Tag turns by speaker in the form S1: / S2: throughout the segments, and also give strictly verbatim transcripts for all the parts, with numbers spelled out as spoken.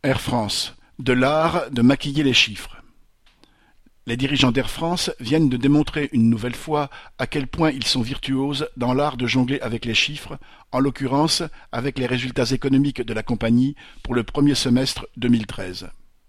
S1: Air France, de l'art de maquiller les chiffres. Les dirigeants d'Air France viennent de démontrer une nouvelle fois à quel point ils sont virtuoses dans l'art de jongler avec les chiffres, en l'occurrence avec les résultats économiques de la compagnie pour le premier semestre deux mille treize.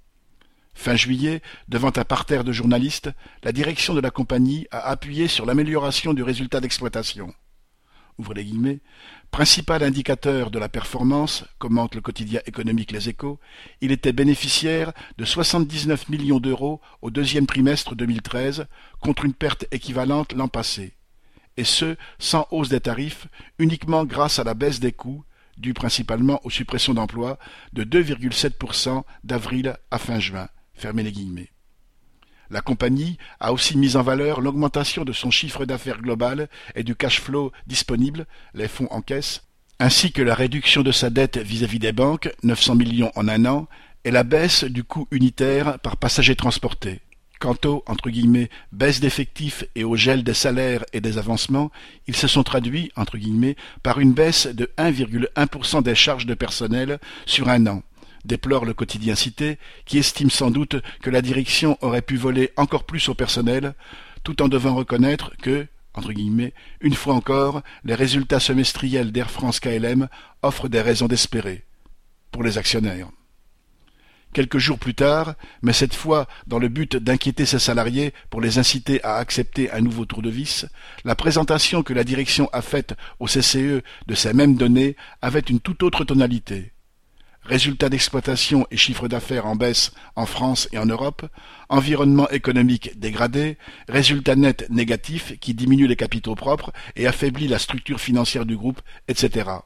S1: Fin juillet, devant un parterre de journalistes, la direction de la compagnie a appuyé sur l'amélioration du résultat d'exploitation. Ouvrez les guillemets, principal indicateur de la performance, commente le quotidien économique Les Échos, il était bénéficiaire de soixante-dix-neuf millions d'euros au deuxième trimestre deux mille treize, contre une perte équivalente l'an passé. Et ce, sans hausse des tarifs, uniquement grâce à la baisse des coûts, due principalement aux suppressions d'emplois, de deux virgule sept pour cent d'avril à fin juin. Fermez les guillemets. La compagnie a aussi mis en valeur l'augmentation de son chiffre d'affaires global et du cash flow disponible, les fonds en caisse, ainsi que la réduction de sa dette vis-à-vis des banques, neuf cents millions en un an, et la baisse du coût unitaire par passager transporté. Quant aux entre guillemets, baisse d'effectifs et au gel des salaires et des avancements, ils se sont traduits entre guillemets, par une baisse de un virgule un pour cent des charges de personnel sur un an. Déplore le quotidien cité, qui estime sans doute que la direction aurait pu voler encore plus au personnel, tout en devant reconnaître que, entre guillemets, une fois encore, les résultats semestriels d'Air France K L M offrent des raisons d'espérer. Pour les actionnaires. Quelques jours plus tard, mais cette fois dans le but d'inquiéter ses salariés pour les inciter à accepter un nouveau tour de vis, la présentation que la direction a faite au C C E de ces mêmes données avait une toute autre tonalité. Résultats d'exploitation et chiffre d'affaires en baisse en France et en Europe, environnement économique dégradé, résultats nets négatifs qui diminuent les capitaux propres et affaiblit la structure financière du groupe, et cetera.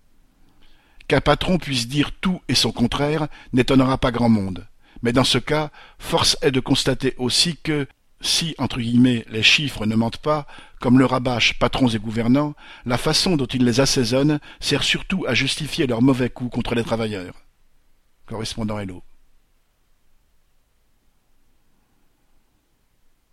S1: Qu'un patron puisse dire tout et son contraire n'étonnera pas grand monde. Mais dans ce cas, force est de constater aussi que, si, entre guillemets, les chiffres ne mentent pas, comme le rabâchent patrons et gouvernants, la façon dont ils les assaisonnent sert surtout à justifier leurs mauvais coups contre les travailleurs. Correspondant Hello.